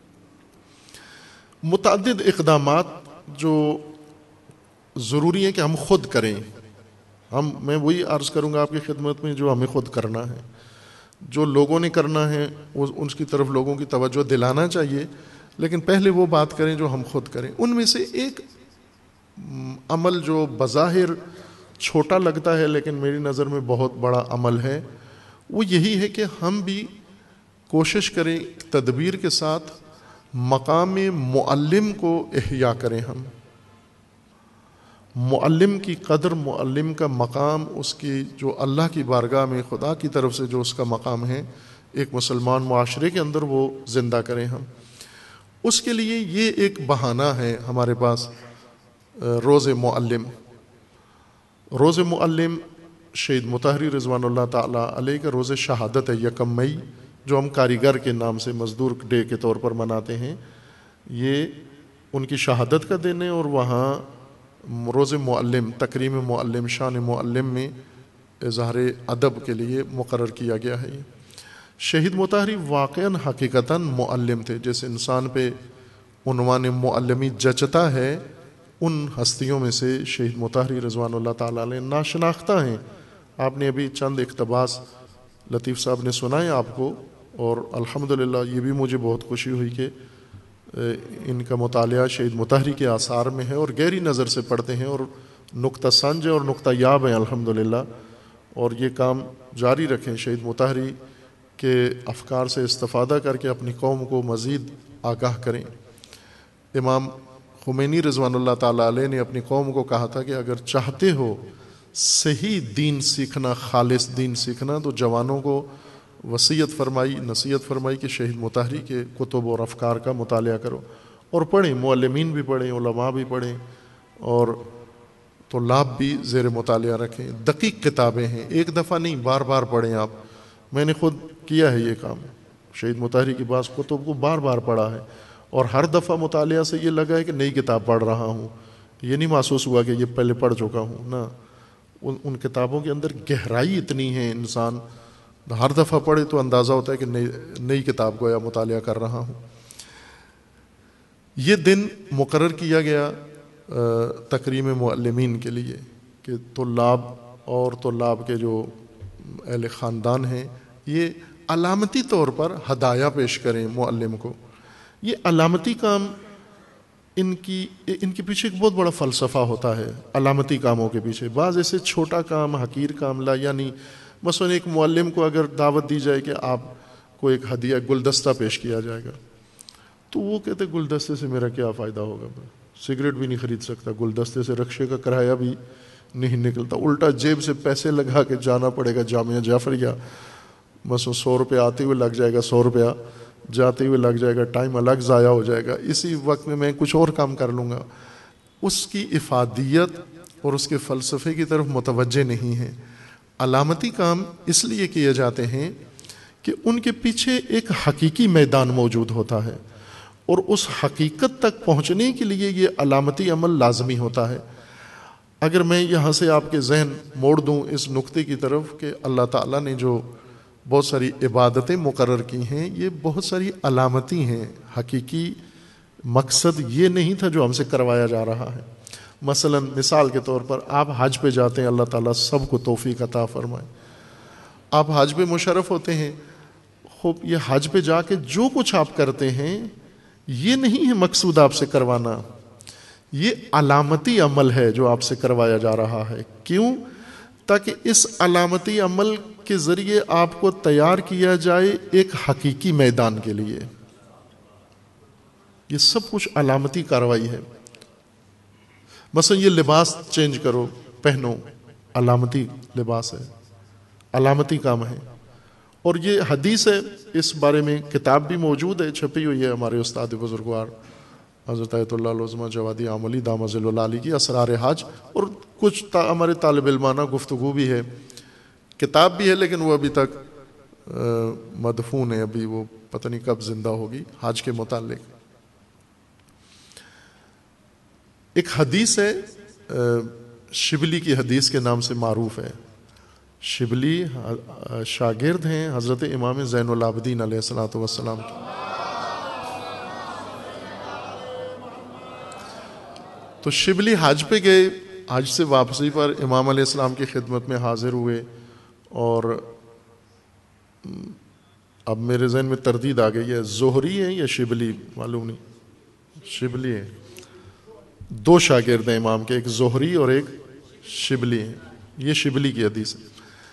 متعدد اقدامات جو ضروری ہیں کہ ہم خود کریں. میں وہی عرض کروں گا آپ کی خدمت میں جو ہمیں خود کرنا ہے. جو لوگوں نے کرنا ہے ان کی طرف لوگوں کی توجہ دلانا چاہیے، لیکن پہلے وہ بات کریں جو ہم خود کریں. ان میں سے ایک عمل جو بظاہر چھوٹا لگتا ہے لیکن میری نظر میں بہت بڑا عمل ہے، وہ یہی ہے کہ ہم بھی کوشش کریں تدبیر کے ساتھ مقام معلم کو احیا کریں. ہم معلم کی قدر، معلم کا مقام، اس کی جو اللہ کی بارگاہ میں خدا کی طرف سے جو اس کا مقام ہے ایک مسلمان معاشرے کے اندر وہ زندہ کریں ہم. اس کے لیے یہ ایک بہانہ ہے ہمارے پاس، روز معلم. روز معلم شہید مطہری رضوان اللہ تعالیٰ علیہ کا روز شہادت ہے 1 مئی، جو ہم کاریگر کے نام سے مزدور ڈے کے طور پر مناتے ہیں. یہ ان کی شہادت کا دن ہے، اور وہاں روز معلم، تکریم معلم، شان معلم میں اظہار ادب کے لیے مقرر کیا گیا ہے. شہید مطہری واقعاً حقیقتاً معلم تھے. جس انسان پہ عنوان معلمی جچتا ہے ان ہستیوں میں سے شہید مطہری رضوان اللہ تعالیٰ علیہ ناشناختہ ہیں. آپ نے ابھی چند اقتباس لطیف صاحب نے سنائے آپ کو، اور الحمدللہ یہ بھی مجھے بہت خوشی ہوئی کہ ان کا مطالعہ شہید مطہری کے آثار میں ہے اور گہری نظر سے پڑھتے ہیں اور نقطہ سنج اور نقطہ یاب ہیں الحمدللہ. اور یہ کام جاری رکھیں، شہید مطہری کے افکار سے استفادہ کر کے اپنی قوم کو مزید آگاہ کریں. امام خمینی رضوان اللہ تعالیٰ علیہ نے اپنی قوم کو کہا تھا کہ اگر چاہتے ہو صحیح دین سیکھنا، خالص دین سیکھنا، تو جوانوں کو وصیت فرمائی، نصیحت فرمائی کہ شہید مطہری کے کتب اور افکار کا مطالعہ کرو اور پڑھیں. معلمین بھی پڑھیں، علماء بھی پڑھیں، اور طلاب بھی زیر مطالعہ رکھیں. دقیق کتابیں ہیں، ایک دفعہ نہیں بار بار پڑھیں آپ. میں نے خود کیا ہے یہ کام، شہید مطہری کی بعض کتب کو بار بار پڑھا ہے، اور ہر دفعہ مطالعہ سے یہ لگا ہے کہ نئی کتاب پڑھ رہا ہوں. یہ نہیں محسوس ہوا کہ یہ پہلے پڑھ چکا ہوں. نہ، ان کتابوں کے اندر گہرائی اتنی ہے، انسان ہر دفعہ پڑھے تو اندازہ ہوتا ہے کہ نئی کتاب کو یا مطالعہ کر رہا ہوں. یہ دن مقرر کیا گیا تکریم معلمین کے لیے کہ طلاب اور طلاب کے جو اہل خاندان ہیں یہ علامتی طور پر ہدایہ پیش کریں معلم کو. یہ علامتی کام ان کے پیچھے ایک بہت بڑا فلسفہ ہوتا ہے. علامتی کاموں کے پیچھے بعض ایسے چھوٹا کام، حقیر کام لا، یعنی مثلا ایک معلم کو اگر دعوت دی جائے کہ آپ کو ایک ہدیہ گلدستہ پیش کیا جائے گا، تو وہ کہتے گلدستے سے میرا کیا فائدہ ہوگا، سگریٹ بھی نہیں خرید سکتا، گلدستے سے رکشے کا کرایہ بھی نہیں نکلتا، الٹا جیب سے پیسے لگا کے جانا پڑے گا جامعہ جعفریہ. مثلا 100 روپے آتے ہوئے لگ جائے گا، 100 روپیہ جاتے ہوئے لگ جائے گا، ٹائم الگ ضائع ہو جائے گا. اسی وقت میں کچھ اور کام کر لوں گا. اس کی افادیت اور اس کے فلسفے کی طرف متوجہ نہیں ہے. علامتی کام اس لیے کیے جاتے ہیں کہ ان کے پیچھے ایک حقیقی میدان موجود ہوتا ہے، اور اس حقیقت تک پہنچنے کے لیے یہ علامتی عمل لازمی ہوتا ہے. اگر میں یہاں سے آپ کے ذہن موڑ دوں اس نقطے کی طرف کہ اللہ تعالیٰ نے جو بہت ساری عبادتیں مقرر کی ہیں یہ بہت ساری علامتی ہیں، حقیقی مقصد یہ نہیں تھا جو ہم سے کروایا جا رہا ہے. مثلا مثال کے طور پر آپ حج پہ جاتے ہیں، اللہ تعالیٰ سب کو توفیق عطا فرمائے. آپ حج پہ مشرف ہوتے ہیں، خوب یہ حج پہ جا کے جو کچھ آپ کرتے ہیں یہ نہیں ہے مقصود آپ سے کروانا، یہ علامتی عمل ہے جو آپ سے کروایا جا رہا ہے. کیوں؟ تاکہ اس علامتی عمل کے ذریعے آپ کو تیار کیا جائے ایک حقیقی میدان کے لیے. یہ سب کچھ علامتی کارروائی ہے. مثلا یہ لباس چینج کرو، پہنو، علامتی لباس ہے، علامتی کام ہے. اور یہ حدیث ہے، اس بارے میں کتاب بھی موجود ہے، چھپی ہوئی ہے ہمارے استاد بزرگوار حضرت آیت اللہ العظمہ جوادی عاملی دامہ ذل العالی کی اسرار حج، اور کچھ ہمارے طالب علمانہ گفتگو بھی ہے، کتاب بھی ہے، لیکن وہ ابھی تک مدفون ہے، ابھی وہ پتہ نہیں کب زندہ ہوگی. حج کے متعلق ایک حدیث ہے، شبلی کی حدیث کے نام سے معروف ہے. شبلی شاگرد ہیں حضرت امام زین العابدین علیہ الصلوۃ والسلام کی. تو شبلی حج پہ گئے، حج سے واپسی پر امام علیہ السلام کی خدمت میں حاضر ہوئے، اور اب میرے ذہن میں تردید آ گئی ہے، زہری ہے یا شبلی معلوم نہیں، شبلی ہے. 2 شاگرد ہیں امام کے، ایک زہری اور ایک شبلی ہیں. یہ شبلی کی حدیث ہے.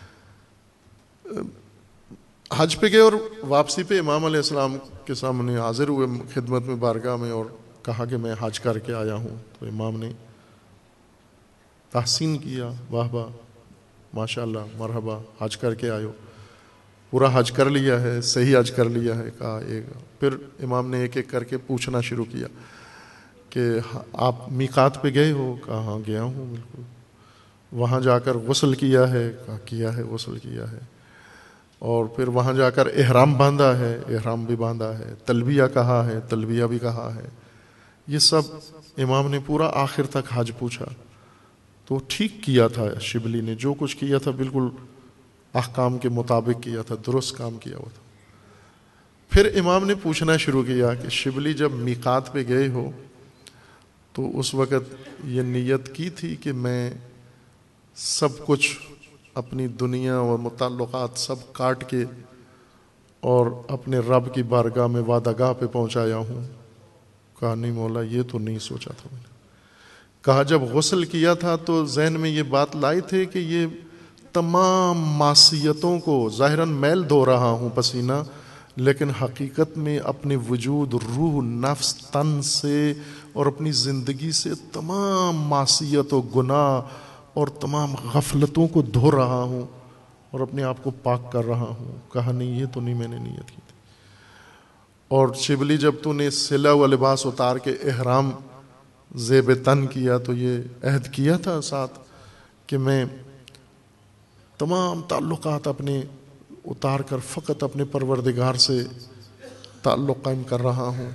حج پہ گئے اور واپسی پہ امام علیہ السلام کے سامنے حاضر ہوئے خدمت میں، بارگاہ میں، اور کہا کہ میں حج کر کے آیا ہوں. تو امام نے تحسین کیا، واہ واہ ماشاء اللہ مرحبا، حج کر کے آئے ہو، پورا حج کر لیا ہے، صحیح حج کر لیا ہے؟ کہا ایک۔ پھر امام نے ایک ایک کر کے پوچھنا شروع کیا کہ آپ میقات پہ گئے ہو؟ کہا ہاں گیا ہوں بالکل۔ وہاں جا کر غسل کیا ہے؟ کہا کیا ہے، غسل کیا ہے۔ اور پھر وہاں جا کر احرام باندھا ہے؟ احرام بھی باندھا ہے۔ تلبیہ کہا ہے؟ تلبیہ بھی کہا ہے۔ یہ سب امام نے پورا آخر تک حج پوچھا۔ تو ٹھیک کیا تھا شبلی نے، جو کچھ کیا تھا بالکل احکام کے مطابق کیا تھا، درست کام کیا ہوا تھا۔ پھر امام نے پوچھنا شروع کیا کہ شبلی جب میقات پہ گئے ہو تو اس وقت یہ نیت کی تھی کہ میں سب کچھ اپنی دنیا اور متعلقات سب کاٹ کے اور اپنے رب کی بارگاہ میں وعدہ گاہ پہ پہنچایا ہوں؟ کہا نہیں مولا یہ تو نہیں سوچا تھا میں نے۔ کہا جب غسل کیا تھا تو ذہن میں یہ بات لائی تھے کہ یہ تمام معصیتوں کو ظاہراً میل دھو رہا ہوں پسینہ، لیکن حقیقت میں اپنے وجود، روح، نفس، تن سے اور اپنی زندگی سے تمام معصیت و گناہ اور تمام غفلتوں کو دھو رہا ہوں اور اپنے آپ کو پاک کر رہا ہوں؟ کہا نہیں یہ تو نہیں میں نے نیت کی تھی۔ اور شبلی جب تو نے صلہ و لباس اتار کے احرام زیب تن کیا تو یہ عہد کیا تھا ساتھ کہ میں تمام تعلقات اپنے اتار کر فقط اپنے پروردگار سے تعلق قائم کر رہا ہوں؟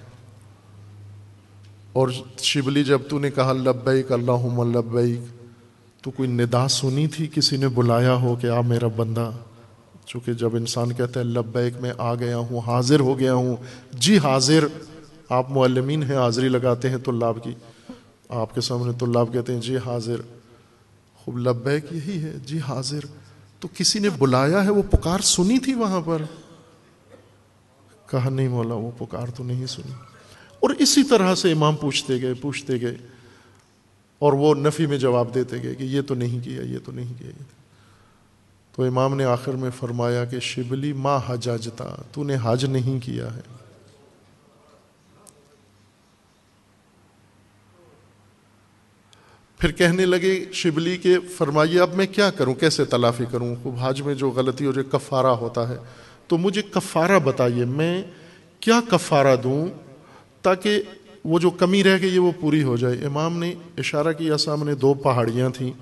اور شبلی جب تو نے کہا لبیک اللہم لبیک، تو کوئی ندا سنی تھی، کسی نے بلایا ہو کہ آ میرا بندہ؟ چونکہ جب انسان کہتا ہے لبیک میں آ گیا ہوں، حاضر ہو گیا ہوں، جی حاضر، آپ معلمین ہیں حاضری لگاتے ہیں طلاب کی، آپ کے سامنے طلاب کہتے ہیں جی حاضر، خوب لبیک یہی ہے جی حاضر۔ تو کسی نے بلایا ہے، وہ پکار سنی تھی وہاں پر؟ کہا نہیں مولا وہ پکار تو نہیں سنی۔ اور اسی طرح سے امام پوچھتے گئے اور وہ نفی میں جواب دیتے گئے کہ یہ تو نہیں کیا، یہ تو نہیں کیا۔ تو امام نے آخر میں فرمایا کہ شبلی ما حججتا، تو نے حج نہیں کیا ہے۔ پھر کہنے لگے شبلی کے فرمائیے اب میں کیا کروں، کیسے تلافی کروں؟ خوب حج میں جو غلطی ہو جو کفارہ ہوتا ہے، تو مجھے کفارہ بتائیے، میں کیا کفارہ دوں تاکہ وہ جو کمی رہ گئی ہے وہ پوری ہو جائے۔ امام نے اشارہ کیا، سامنے 2 پہاڑیاں تھیں،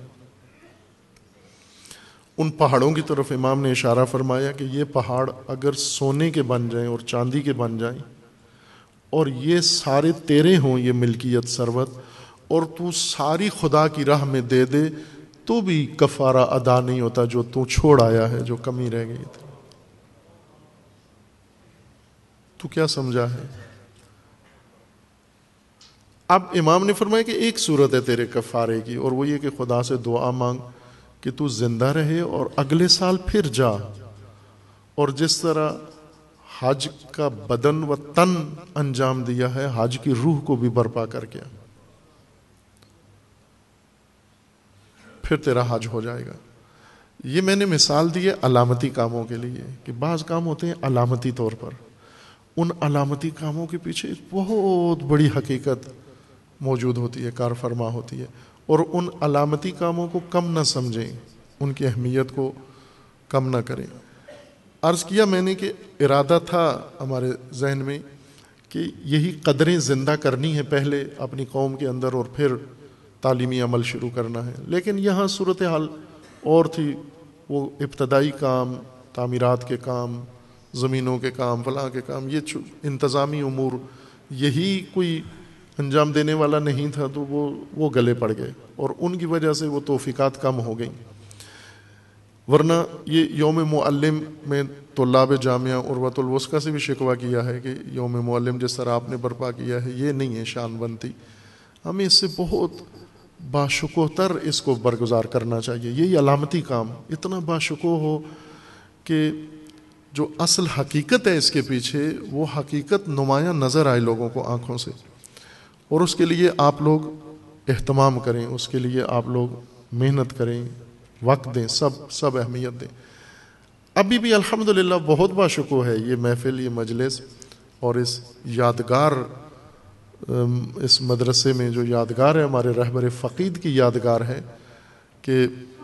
ان پہاڑوں کی طرف امام نے اشارہ فرمایا کہ یہ پہاڑ اگر سونے کے بن جائیں اور چاندی کے بن جائیں اور یہ سارے تیرے ہوں، یہ ملکیت ثروت، اور تو ساری خدا کی راہ میں دے دے تو بھی کفارہ ادا نہیں ہوتا جو تو چھوڑ آیا ہے، جو کمی رہ گئی تھی۔ تو کیا سمجھا ہے؟ اب امام نے فرمایا کہ ایک صورت ہے تیرے کفارے کی، اور وہ یہ کہ خدا سے دعا مانگ کہ تو زندہ رہے اور اگلے سال پھر جا، اور جس طرح حج کا بدن و تن انجام دیا ہے، حج کی روح کو بھی برپا کر کے پھر تیرا حج ہو جائے گا۔ یہ میں نے مثال دی ہے علامتی کاموں کے لیے، کہ بعض کام ہوتے ہیں علامتی طور پر، ان علامتی کاموں کے پیچھے ایک بہت بڑی حقیقت موجود ہوتی ہے، کار فرما ہوتی ہے، اور ان علامتی کاموں کو کم نہ سمجھیں، ان کی اہمیت کو کم نہ کریں۔ عرض کیا میں نے کہ ارادہ تھا ہمارے ذہن میں کہ یہی قدریں زندہ کرنی ہے پہلے اپنی قوم کے اندر، اور پھر تعلیمی عمل شروع کرنا ہے، لیکن یہاں صورتحال اور تھی، وہ ابتدائی کام، تعمیرات کے کام، زمینوں کے کام، فلاں کے کام، یہ انتظامی امور، یہی کوئی انجام دینے والا نہیں تھا، تو وہ گلے پڑ گئے، اور ان کی وجہ سے وہ توفیقات کم ہو گئیں۔ ورنہ یہ یوم معلم میں طلاب جامعہ عروۃ الوثقی سے بھی شکوہ کیا ہے کہ یوم معلم جس طرح آپ نے برپا کیا ہے یہ نہیں ہے شان بنتی، ہمیں اس سے بہت باشکوہ اس کو برگزار کرنا چاہیے۔ یہی علامتی کام اتنا باشکوہ ہو کہ جو اصل حقیقت ہے اس کے پیچھے، وہ حقیقت نمایاں نظر آئے لوگوں کو آنکھوں سے، اور اس کے لیے آپ لوگ اہتمام کریں، اس کے لیے آپ لوگ محنت کریں، وقت دیں، سب اہمیت دیں۔ ابھی بھی الحمدللہ بہت باشکوہ ہے یہ محفل، یہ مجلس، اور اس یادگار، اس مدرسے میں جو یادگار ہے ہمارے رہبر فقید کی یادگار ہے، کہ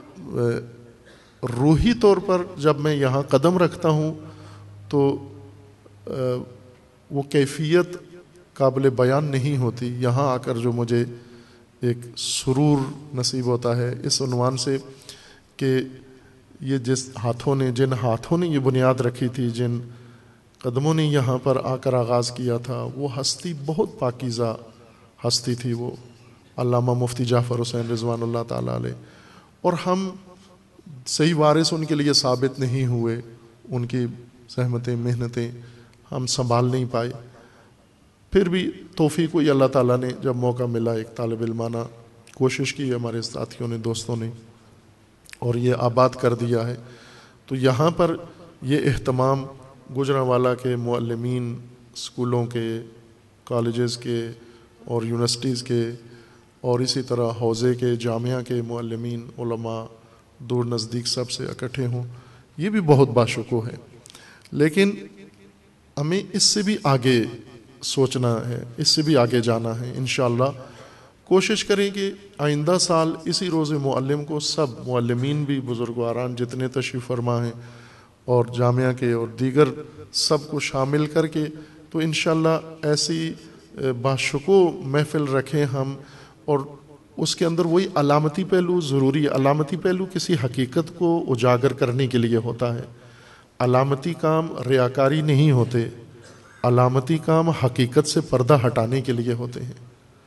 روحی طور پر جب میں یہاں قدم رکھتا ہوں تو وہ کیفیت قابل بیان نہیں ہوتی. یہاں آ کر جو مجھے ایک سرور نصیب ہوتا ہے اس عنوان سے کہ یہ جن ہاتھوں نے یہ بنیاد رکھی تھی، جن قدموں نے یہاں پر آ کر آغاز کیا تھا، وہ ہستی بہت پاکیزہ ہستی تھی، وہ علامہ مفتی جعفر حسین رضوان اللہ تعالیٰ علیہ. اور ہم صحیح وارث ان کے لیے ثابت نہیں ہوئے، ان کی زحمتیں محنتیں ہم سنبھال نہیں پائے. پھر بھی توفیق ہوئی اللہ تعالیٰ نے، جب موقع ملا ایک طالب علمانہ کوشش کی ہمارے ساتھیوں نے، دوستوں نے، اور یہ آباد کر دیا ہے. تو یہاں پر یہ اہتمام گوجرانوالا کے معلمین، اسکولوں کے، کالجز کے اور یونیورسٹیز کے، اور اسی طرح حوزے کے، جامعہ کے معلمین، علماء دور نزدیک سب سے اکٹھے ہوں، یہ بھی بہت باشکوہ ہے. لیکن ہمیں اس سے بھی آگے سوچنا ہے، اس سے بھی آگے جانا ہے. انشاءاللہ کوشش کریں کہ آئندہ سال اسی روز معلم کو سب معلمین بھی، بزرگواران جتنے تشریف فرما ہیں اور جامعہ کے اور دیگر سب کو شامل کر کے تو انشاءاللہ ایسی باشکوہ محفل رکھیں ہم. اور اس کے اندر وہی علامتی پہلو ضروری ہے. علامتی پہلو کسی حقیقت کو اجاگر کرنے کے لیے ہوتا ہے. علامتی کام ریاکاری نہیں ہوتے، علامتی کام حقیقت سے پردہ ہٹانے کے لیے ہوتے ہیں،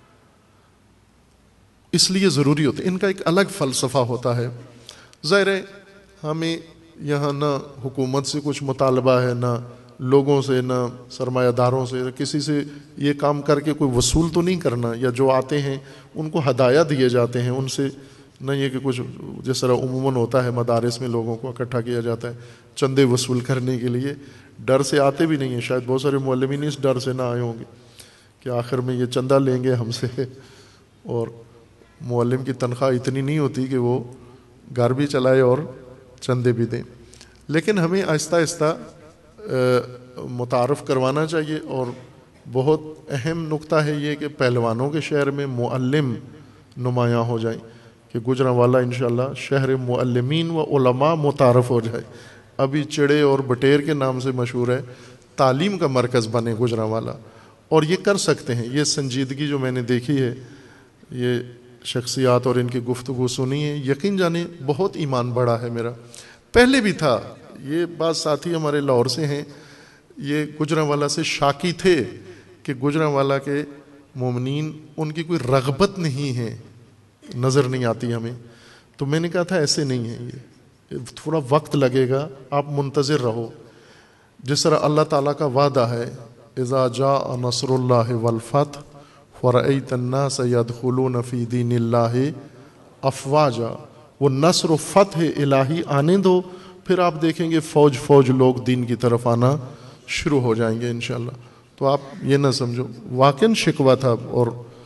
اس لیے ضروری ہوتے ہیں. ان کا ایک الگ فلسفہ ہوتا ہے. ظاہر ہے ہمیں یہاں نہ حکومت سے کچھ مطالبہ ہے، نہ لوگوں سے، نہ سرمایہ داروں سے، کسی سے یہ کام کر کے کوئی وصول تو نہیں کرنا، یا جو آتے ہیں ان کو ہدایہ دیے جاتے ہیں، ان سے نہ یہ کہ کچھ جس طرح عموماً ہوتا ہے مدارس میں لوگوں کو اکٹھا کیا جاتا ہے چندے وصول کرنے کے لیے. ڈر سے آتے بھی نہیں ہیں، شاید بہت سارے معلمین اس ڈر سے نہ آئے ہوں گے کہ آخر میں یہ چندہ لیں گے ہم سے، اور معلم کی تنخواہ اتنی نہیں ہوتی کہ وہ گھر بھی چلائے اور چندے بھی دیں. لیکن ہمیں آہستہ آہستہ متعارف کروانا چاہیے. اور بہت اہم نقطہ ہے یہ کہ پہلوانوں کے شہر میں معلم نمایاں ہو جائیں، کہ گوجرانوالا انشاءاللہ شہر معلمین و علماء متعارف ہو جائے. ابھی چڑے اور بٹیر کے نام سے مشہور ہے، تعلیم کا مرکز بنے گوجرانوالا. اور یہ کر سکتے ہیں. یہ سنجیدگی جو میں نے دیکھی ہے، یہ شخصیات اور ان کی گفتگو سنی ہے، یقین جانے بہت ایمان بڑھا ہے میرا. پہلے بھی تھا. یہ بعض ساتھی ہمارے لاہور سے ہیں، یہ گوجرانوالا سے شاکی تھے کہ گوجرانوالا کے مومنین ان کی کوئی رغبت نہیں ہے، نظر نہیں آتی ہمیں. تو میں نے کہا تھا ایسے نہیں ہے، یہ تھوڑا وقت لگے گا، آپ منتظر رہو. جس طرح اللہ تعالیٰ کا وعدہ ہے، اذا جاء نصر اللہ والفتح ورأیت الناس یدخلون فی دین اللہ افواجا. وہ نصر و فتح الہی آنے دو، پھر آپ دیکھیں گے فوج فوج لوگ دین کی طرف آنا شروع ہو جائیں گے انشاءاللہ. تو آپ یہ نہ سمجھو، واقعاً شکوہ تھا. اور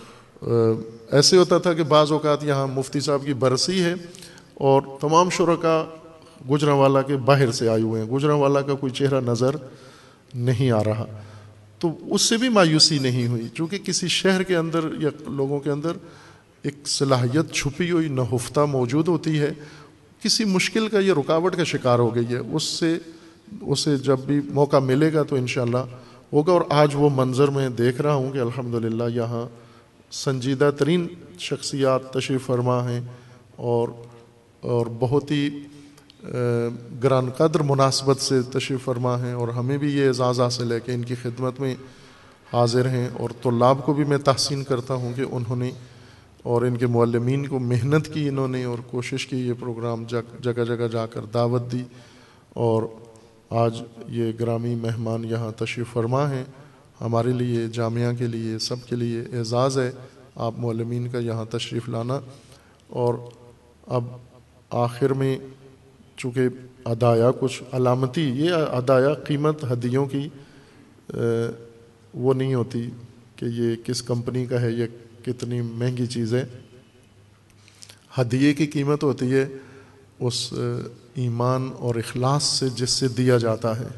ایسے ہوتا تھا کہ بعض اوقات یہاں مفتی صاحب کی برسی ہے اور تمام شرکاء گوجرانوالا کے باہر سے آئے ہوئے ہیں، گوجرانوالا کا کوئی چہرہ نظر نہیں آ رہا. تو اس سے بھی مایوسی نہیں ہوئی، چونکہ کسی شہر کے اندر یا لوگوں کے اندر ایک صلاحیت چھپی ہوئی نہفتہ موجود ہوتی ہے. کسی مشکل کا یہ رکاوٹ کا شکار ہو گئی ہے، اسے جب بھی موقع ملے گا تو انشاءاللہ ہوگا. اور آج وہ منظر میں دیکھ رہا ہوں کہ الحمدللہ یہاں سنجیدہ ترین شخصیات تشریف فرما ہیں اور بہت ہی گران قدر مناسبت سے تشریف فرما ہیں. اور ہمیں بھی یہ اعزاز حاصل ہے کہ ان کی خدمت میں حاضر ہیں. اور طلاب کو بھی میں تحسین کرتا ہوں کہ انہوں نے اور ان کے معلمین کو محنت کی انہوں نے اور کوشش کی، یہ پروگرام جگہ جگہ جا کر دعوت دی. اور آج یہ گرامی مہمان یہاں تشریف فرما ہیں. ہمارے لیے، جامعہ کے لیے، سب کے لیے اعزاز ہے آپ معلمین کا یہاں تشریف لانا. اور اب آخر میں چونکہ ہدایہ کچھ علامتی، یہ ہدایہ قیمت ہدیوں کی وہ نہیں ہوتی کہ یہ کس کمپنی کا ہے، یہ کتنی مہنگی چیز ہے. ہدیے کی قیمت ہوتی ہے اس ایمان اور اخلاص سے جس سے دیا جاتا ہے.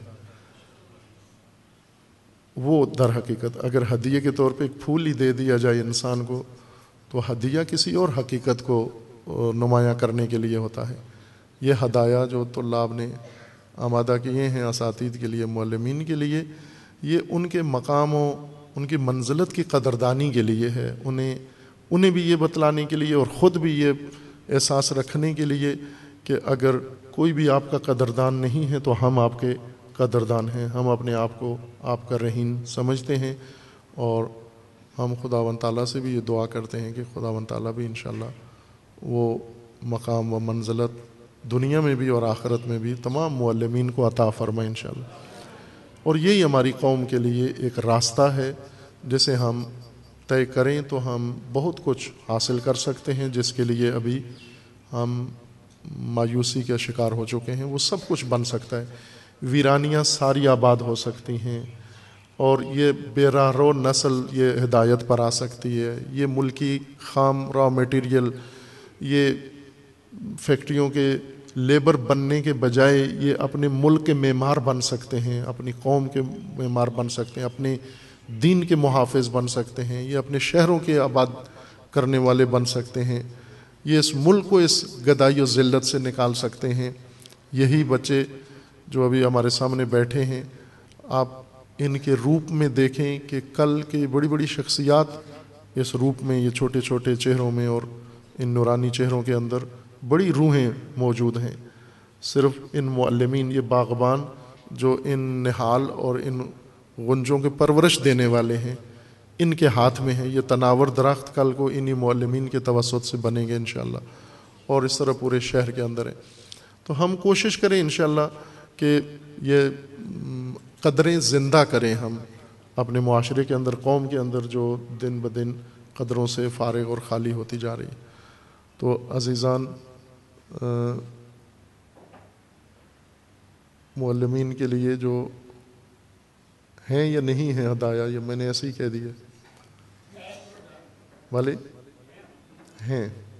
وہ در حقیقت اگر ہدیے کے طور پہ ایک پھول ہی دے دیا جائے انسان کو تو ہدیہ کسی اور حقیقت کو نمایاں کرنے کے لیے ہوتا ہے۔ یہ ہدایہ جو طلاب نے آمادہ کیے ہیں اساتید کے لیے، معلمین کے لیے، یہ ان کے مقام و ان کی منزلت کی قدردانی کے لیے ہے، انہیں بھی یہ بتلانے کے لیے اور خود بھی یہ احساس رکھنے کے لیے کہ اگر کوئی بھی آپ کا قدردان نہیں ہے تو ہم آپ کے قدردان ہیں، ہم اپنے آپ کو آپ کا رہین سمجھتے ہیں، اور ہم خداوند تعالیٰ سے بھی یہ دعا کرتے ہیں کہ خداوند تعالیٰ بھی انشاءاللہ وہ مقام و منزلت دنیا میں بھی اور آخرت میں بھی تمام معلمین کو عطا فرمائے انشاءاللہ۔ اور یہی ہماری قوم کے لیے ایک راستہ ہے جسے ہم طے کریں تو ہم بہت کچھ حاصل کر سکتے ہیں، جس کے لیے ابھی ہم مایوسی کا شکار ہو چکے ہیں، وہ سب کچھ بن سکتا ہے، ویرانیاں ساری آباد ہو سکتی ہیں، اور یہ بے راہ رو نسل یہ ہدایت پر آ سکتی ہے، یہ ملکی خام را میٹیریل، یہ فیکٹریوں کے لیبر بننے کے بجائے یہ اپنے ملک کے معمار بن سکتے ہیں، اپنی قوم کے معمار بن سکتے ہیں، اپنے دین کے محافظ بن سکتے ہیں، یہ اپنے شہروں کے آباد کرنے والے بن سکتے ہیں، یہ اس ملک کو اس گدائی و ذلت سے نکال سکتے ہیں۔ یہی بچے جو ابھی ہمارے سامنے بیٹھے ہیں، آپ ان کے روپ میں دیکھیں کہ کل کی بڑی بڑی شخصیات اس روپ میں، یہ چھوٹے چھوٹے چہروں میں اور ان نورانی چہروں کے اندر بڑی روحیں موجود ہیں۔ صرف ان معلمین، یہ باغبان جو ان نہال اور ان غنجوں کے پرورش دینے والے ہیں، ان کے ہاتھ میں ہے۔ یہ تناور درخت کل کو انہی معلمین کے توسط سے بنیں گے انشاءاللہ، اور اس طرح پورے شہر کے اندر ہے۔ تو ہم کوشش کریں انشاءاللہ کہ یہ قدریں زندہ کریں ہم اپنے معاشرے کے اندر، قوم کے اندر جو دن بدن قدروں سے فارغ اور خالی ہوتی جا رہی ہے۔ تو عزیزان، معلمین کے لیے جو ہیں یا نہیں ہیں ہدایہ، یہ میں نے ایسے ہی کہہ دیا، والے ہیں۔